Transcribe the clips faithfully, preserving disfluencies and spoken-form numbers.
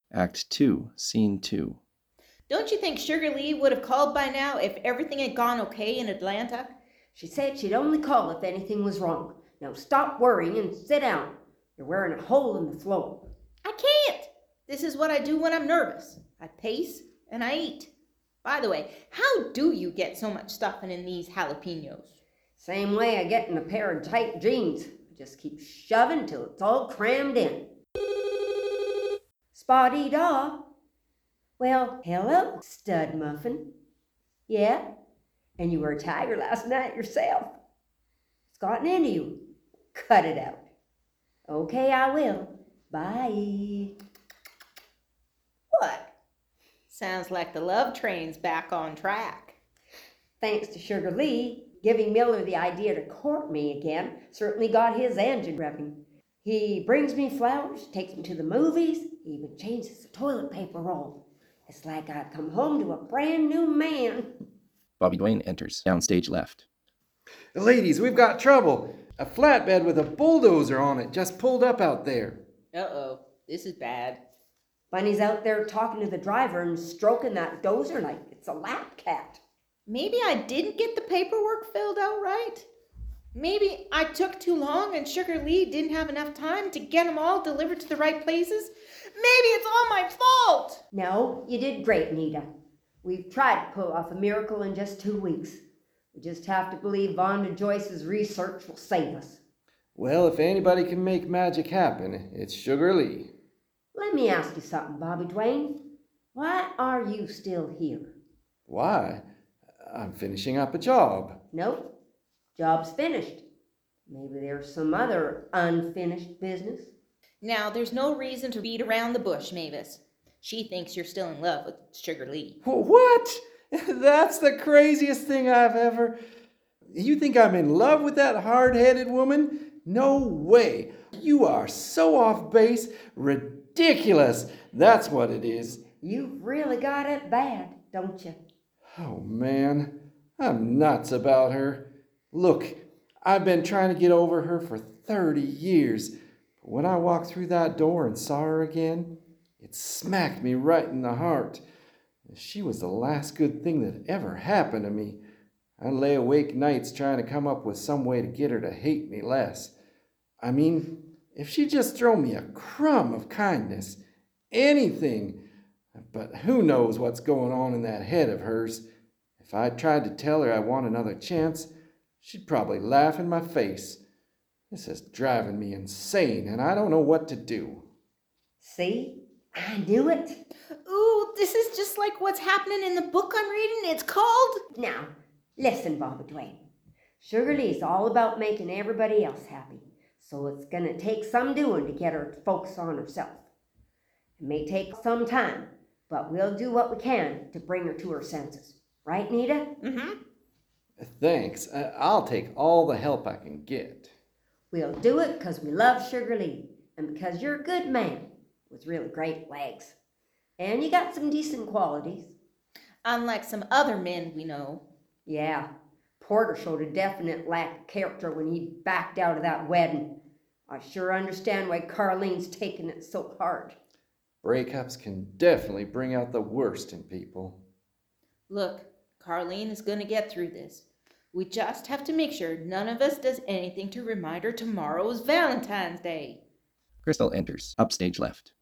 Act two, Scene two. Don't you think Sugar Lee would have called by now if everything had gone okay in Atlanta? She said she'd only call if anything was wrong. Now stop worrying and sit down. You're wearing a hole in the floor. I can't. This is what I do when I'm nervous. I pace and I eat. By the way, how do you get so much stuffing in these jalapenos? Same way I get in a pair of tight jeans. I just keep shoving till it's all crammed in. Spotty-daw. Well, hello, stud muffin. Yeah? And you were a tiger last night yourself. It's gotten into you. Cut it out. Okay, I will. Bye. What? Sounds like the love train's back on track. Thanks to Sugar Lee, giving Miller the idea to court me again certainly got his engine revving. He brings me flowers, takes me to the movies, he even changes the toilet paper roll. It's like I've come home to a brand new man. Bobby Dwayne enters, downstage left. Ladies, we've got trouble. A flatbed with a bulldozer on it just pulled up out there. Uh-oh, this is bad. Bunny's out there talking to the driver and stroking that dozer like it's a lap cat. Maybe I didn't get the paperwork filled out right. Maybe I took too long and Sugar Lee didn't have enough time to get them all delivered to the right places. Maybe it's all my fault. No, you did great, Nita. We've tried to pull off a miracle in just two weeks. We just have to believe Vonda Joyce's research will save us. Well, if anybody can make magic happen, it's Sugar Lee. Let me ask you something, Bobby Dwayne. Why are you still here? Why? I'm finishing up a job. Nope. Job's finished. Maybe there's some other unfinished business. Now, there's no reason to beat around the bush, Mavis. She thinks you're still in love with Sugar Lee. What? That's the craziest thing I've ever... You think I'm in love with that hard-headed woman? No way. You are so off base. Ridiculous. That's what it is. You've really got it bad, don't you? Oh, man. I'm nuts about her. Look, I've been trying to get over her for thirty years. But when I walked through that door and saw her again, it smacked me right in the heart. She was the last good thing that ever happened to me. I lay awake nights trying to come up with some way to get her to hate me less. I mean, if she'd just throw me a crumb of kindness, anything. But who knows what's going on in that head of hers. If I tried to tell her I want another chance, she'd probably laugh in my face. This is driving me insane, and I don't know what to do. See? I knew it. Ooh, this is just like what's happening in the book I'm reading. It's called... Now, listen, Bobby Dwayne. Sugar Lee's all about making everybody else happy, so it's going to take some doing to get her to focus on herself. It may take some time, but we'll do what we can to bring her to her senses. Right, Nita? Mm-hmm. Thanks. I- I'll take all the help I can get. We'll do it because we love Sugar Lee and because you're a good man with really great legs. And you got some decent qualities. Unlike some other men we know. Yeah, Porter showed a definite lack of character when he backed out of that wedding. I sure understand why Carlene's taking it so hard. Breakups can definitely bring out the worst in people. Look, Carlene is going to get through this. We just have to make sure none of us does anything to remind her tomorrow is Valentine's Day. Crystal enters, upstage left.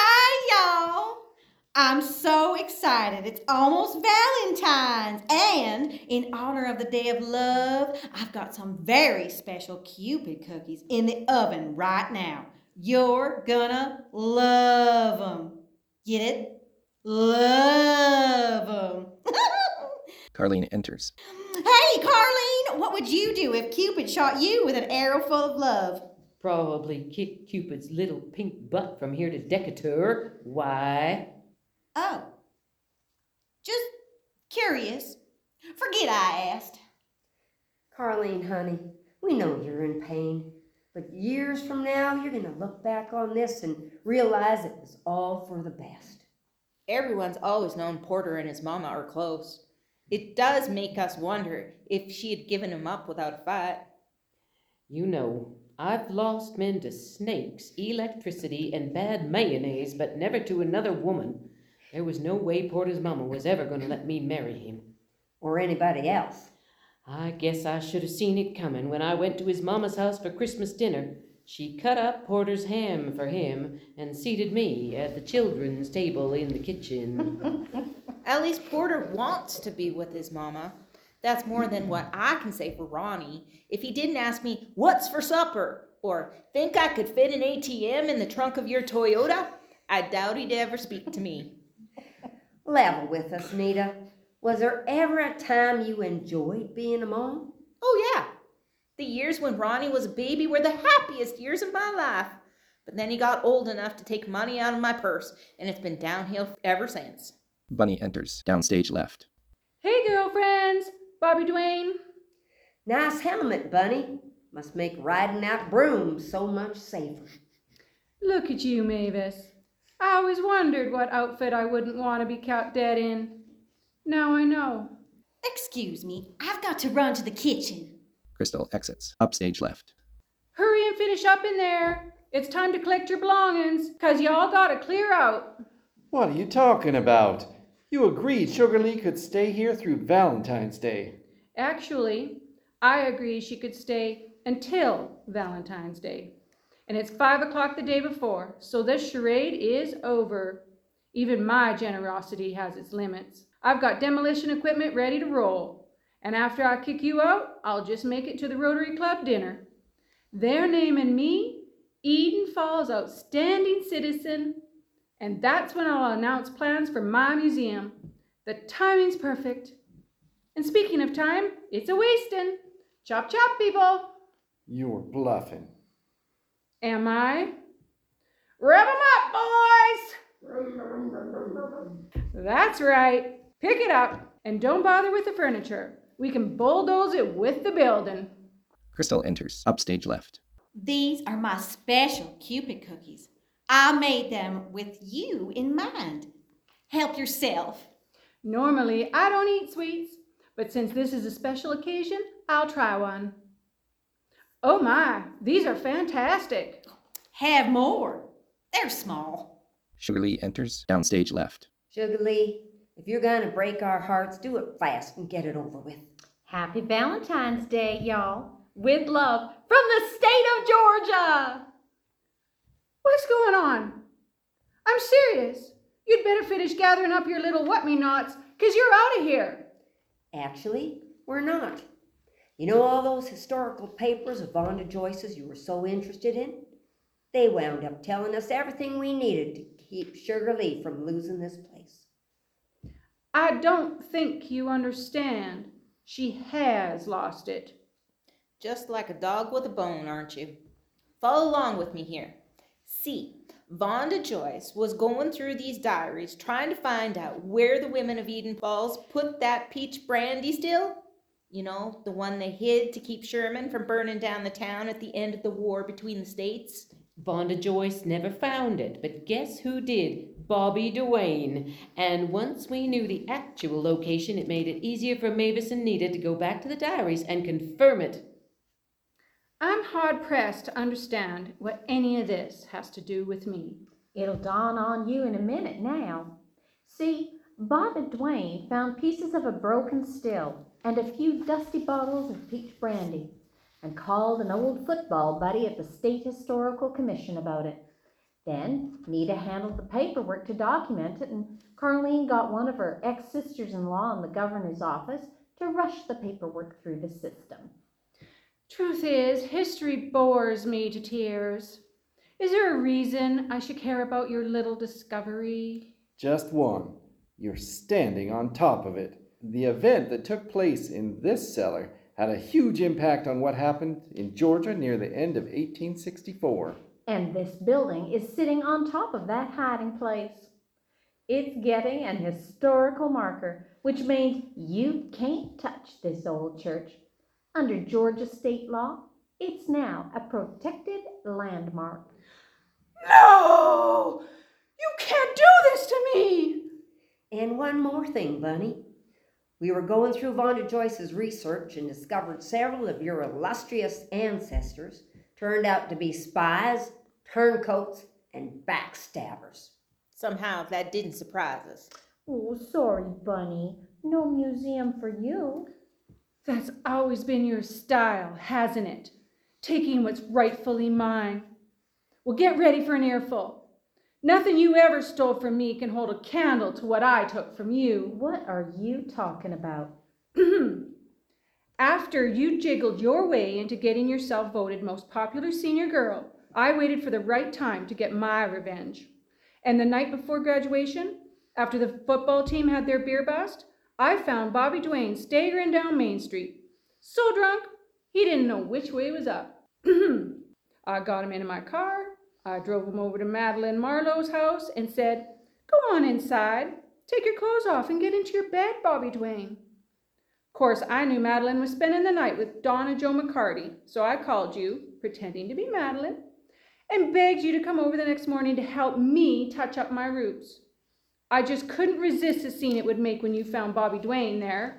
Hi, y'all! I'm so excited. It's almost Valentine's. And in honor of the Day of Love, I've got some very special Cupid cookies in the oven right now. You're gonna love them. Get it? Love them. Carlene enters. Hey, Carlene, what would you do if Cupid shot you with an arrow full of love? Probably kick Cupid's little pink butt from here to Decatur. Why? Oh, just curious. Forget I asked. Carlene, honey, we know you're in pain. But years from now, you're going to look back on this and realize it was all for the best. Everyone's always known Porter and his mama are close. It does make us wonder if she had given him up without a fight. You know, I've lost men to snakes, electricity, and bad mayonnaise, but never to another woman. There was no way Porter's mama was ever going to let me marry him. Or anybody else. I guess I should have seen it coming when I went to his mama's house for Christmas dinner. She cut up Porter's ham for him and seated me at the children's table in the kitchen. At least Porter wants to be with his mama. That's more than what I can say for Ronnie. If he didn't ask me, "What's for supper?" or "Think I could fit an A T M in the trunk of your Toyota?" I doubt he'd ever speak to me. Level with us, Nita. Was there ever a time you enjoyed being a mom? Oh, yeah. The years when Ronnie was a baby were the happiest years of my life. But then he got old enough to take money out of my purse, and it's been downhill ever since. Bunny enters. Downstage left. Hey, girlfriends! Bobby Dwayne. Nice helmet, Bunny. Must make riding that broom so much safer. Look at you, Mavis. I always wondered what outfit I wouldn't want to be caught dead in. Now I know. Excuse me, I've got to run to the kitchen. Crystal exits. Upstage left. Hurry and finish up in there. It's time to collect your belongings, 'cause y'all gotta clear out. What are you talking about? You agreed Sugar Lee could stay here through Valentine's Day. Actually, I agreed she could stay until Valentine's Day. And it's five o'clock the day before, so this charade is over. Even my generosity has its limits. I've got demolition equipment ready to roll. And after I kick you out, I'll just make it to the Rotary Club dinner. They're naming me Eden Falls Outstanding Citizen. And that's when I'll announce plans for my museum. The timing's perfect. And speaking of time, it's a wasting. Chop chop, people. You're bluffing. Am I? Rev 'em up, boys! That's right. Pick it up and don't bother with the furniture. We can bulldoze it with the building. Crystal enters. Upstage left. These are my special Cupid cookies. I made them with you in mind. Help yourself. Normally, I don't eat sweets, but since this is a special occasion, I'll try one. Oh my, these are fantastic. Have more. They're small. Sugar Lee enters. Downstage left. Sugar Lee, if you're gonna break our hearts, do it fast and get it over with. Happy Valentine's Day, y'all. With love from the state of Georgia. What's going on? I'm serious. You'd better finish gathering up your little what-me-nots, 'cause you're out of here. Actually, we're not. You know all those historical papers of Vonda Joyce's you were so interested in? They wound up telling us everything we needed to keep Sugar Lee from losing this place. I don't think you understand. She has lost it. Just like a dog with a bone, aren't you? Follow along with me here. See, Vonda Joyce was going through these diaries trying to find out where the women of Eden Falls put that peach brandy still. You know, the one they hid to keep Sherman from burning down the town at the end of the war between the states. Vonda Joyce never found it, but guess who did? Bobby Dwayne. And once we knew the actual location, it made it easier for Mavis and Nita to go back to the diaries and confirm it. I'm hard-pressed to understand what any of this has to do with me. It'll dawn on you in a minute now. See, Bob and Dwayne found pieces of a broken still and a few dusty bottles of peach brandy and called an old football buddy at the State Historical Commission about it. Then Nita handled the paperwork to document it, and Carlene got one of her ex-sisters-in-law in the governor's office to rush the paperwork through the system. Truth is, history bores me to tears. Is there a reason I should care about your little discovery? Just one. You're standing on top of it. The event that took place in this cellar had a huge impact on what happened in Georgia near the end of eighteen sixty-four. And this building is sitting on top of that hiding place. It's getting an historical marker, which means you can't touch this old church. Under Georgia state law, it's now a protected landmark. No! You can't do this to me! And one more thing, Bunny. We were going through Vonda Joyce's research and discovered several of your illustrious ancestors turned out to be spies, turncoats, and backstabbers. Somehow that didn't surprise us. Oh, sorry, Bunny. No museum for you. That's always been your style, hasn't it? Taking what's rightfully mine. Well, get ready for an earful. Nothing you ever stole from me can hold a candle to what I took from you. What are you talking about? After you jiggled your way into getting yourself voted most popular senior girl, I waited for the right time to get my revenge. And the night before graduation, after the football team had their beer bust, I found Bobby Dwayne staggering down Main Street. So drunk, he didn't know which way was up. I got him into my car, I drove him over to Madeline Marlowe's house and said, "Go on inside, take your clothes off and get into your bed, Bobby Dwayne." Of course, I knew Madeline was spending the night with Donna Joe McCarty, so I called you, pretending to be Madeline, and begged you to come over the next morning to help me touch up my roots. I just couldn't resist the scene it would make when you found Bobby Dwayne there.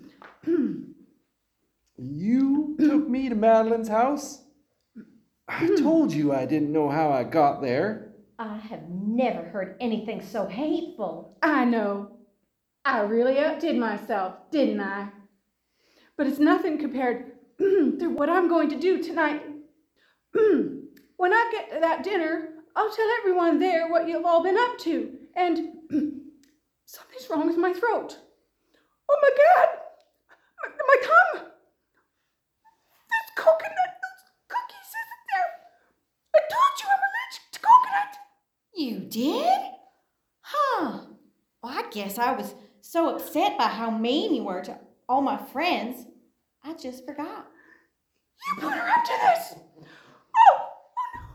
You took me to Madeline's house? I told you I didn't know how I got there. I have never heard anything so hateful. I know. I really outdid myself, didn't I? But it's nothing compared to what I'm going to do tonight. When I get to that dinner, I'll tell everyone there what you've all been up to. And something's wrong with my throat. Oh my God! My, my tongue! There's coconut, those cookies, isn't there? I told you I'm allergic to coconut. You did? Huh. Well, I guess I was so upset by how mean you were to all my friends, I just forgot. You put her up to this. Oh, oh no.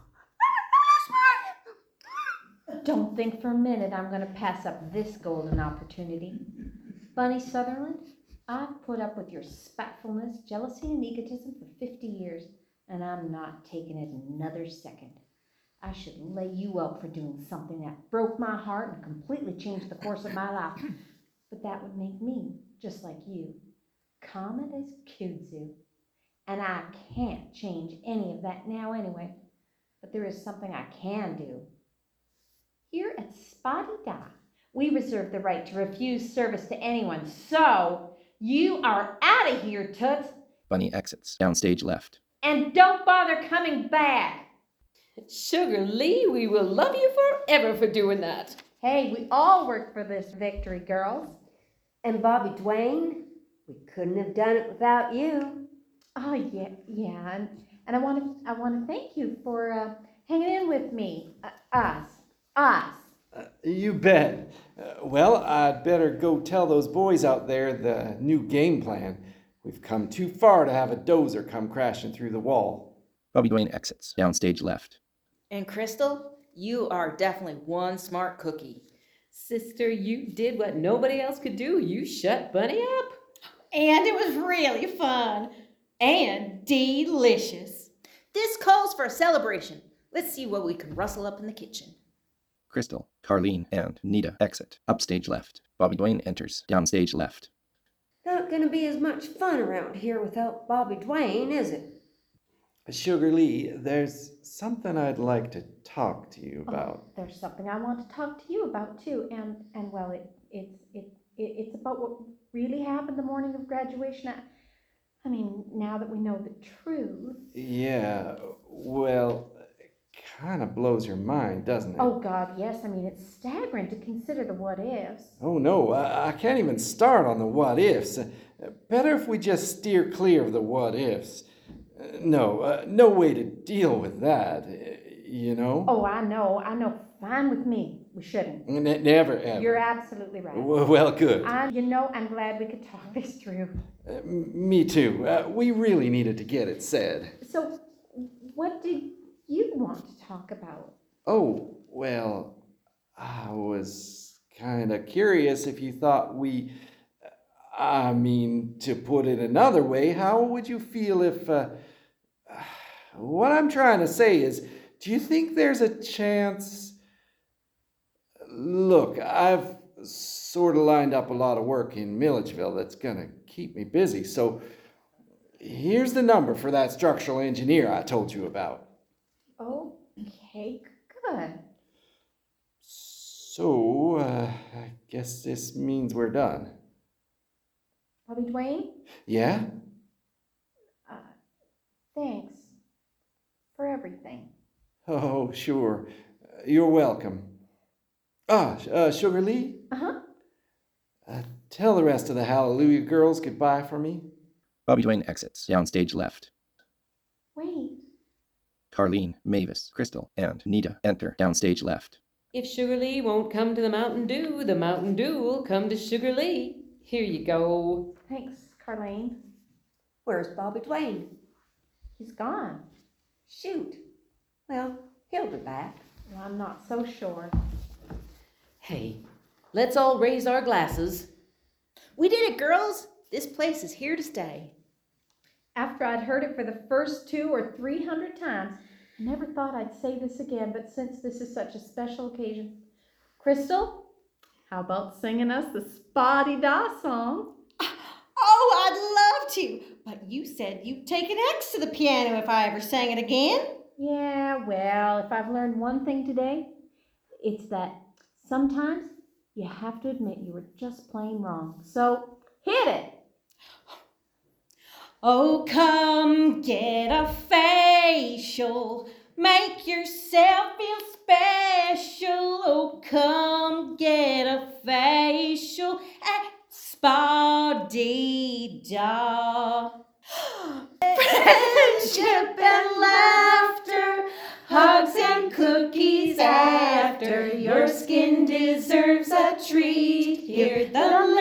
I'm, I'm lose my... Don't think for a minute I'm going to pass up this golden opportunity. Bunny Sutherland, I've put up with your spitefulness, jealousy, and egotism for fifty years, and I'm not taking it another second. I should lay you up for doing something that broke my heart and completely changed the course of my life. But that would make me just like you, common as kudzu. And I can't change any of that now anyway. But there is something I can do. Here at Spotty Dot, we reserve the right to refuse service to anyone. So, you are out of here, Toots. Bunny exits. Downstage left. And don't bother coming back. Sugar Lee, we will love you forever for doing that. Hey, we all work for this victory, girls. And Bobby Dwayne, we couldn't have done it without you. Oh, yeah, yeah. And, and I want to I want to thank you for uh, hanging in with me. Uh, us. Us. Uh, you bet. Uh, well, I'd better go tell those boys out there the new game plan. We've come too far to have a dozer come crashing through the wall. Bobby Dwayne exits. Downstage left. And Crystal, you are definitely one smart cookie. Sister, you did what nobody else could do. You shut Bunny up. And it was really fun. And delicious. This calls for a celebration. Let's see what we can rustle up in the kitchen. Crystal, Carlene, and Nita exit. Upstage left. Bobby Dwayne enters. Downstage left. Not gonna be as much fun around here without Bobby Dwayne, is it? Sugar Lee, there's something I'd like to talk to you about. Oh, there's something I want to talk to you about too, and and well, it it's it, it it's about what really happened the morning of graduation. I, I mean, now that we know the truth. Yeah, well, it kind of blows your mind, doesn't it? Oh God, yes. I mean, it's staggering to consider the what ifs. Oh no, I, I can't even start on the what ifs. Uh, better if we just steer clear of the what ifs. Uh, no, uh, no way to deal with that, uh, you know? Oh, I know, I know. Fine with me. We shouldn't. Ne- never ever. You're absolutely right. W- Well, good. I, you know, I'm glad we could talk this through. Uh, m- me too. Uh, we really needed to get it said. So, what did you want to talk about? Oh, well, I was kind of curious if you thought we. I mean, to put it another way, how would you feel if. Uh, what I'm trying to say is, do you think there's a chance. Look, I've sort of lined up a lot of work in Milledgeville that's going to keep me busy, so Here's the number for that structural engineer I told you about. Okay, good. So, uh, I guess this means we're done. Bobby Dwayne, Yeah? uh, thanks for everything. Oh, sure. You're welcome. Ah, uh, Sugar Lee? Uh-huh. Uh, tell the rest of the Hallelujah girls goodbye for me. Bobby Dwayne exits, downstage left. Wait. Carlene, Mavis, Crystal, and Nita enter, downstage left. If Sugar Lee won't come to the Mountain Dew, the Mountain Dew will come to Sugar Lee. Here you go. Thanks, Carlene. Where's Bobby Dwayne? He's gone. Shoot. Well, he'll be back. Well, I'm not so sure. Hey, let's all raise our glasses. We did it, girls. This place is here to stay. After I'd heard it for the first two or three hundred times, I never thought I'd say this again, but since this is such a special occasion. Crystal, how about singing us the Spotty Da song? Oh, I'd love to, but you said you'd take an X to the piano if I ever sang it again. Yeah, well, if I've learned one thing today, it's that sometimes you have to admit you were just plain wrong. So, hit it! Oh, come get a facial, make yourself feel special. Oh, come get a facial at Spotty Da. Friendship and laughter, hugs and cookies after. Your skin deserves a treat. Hear the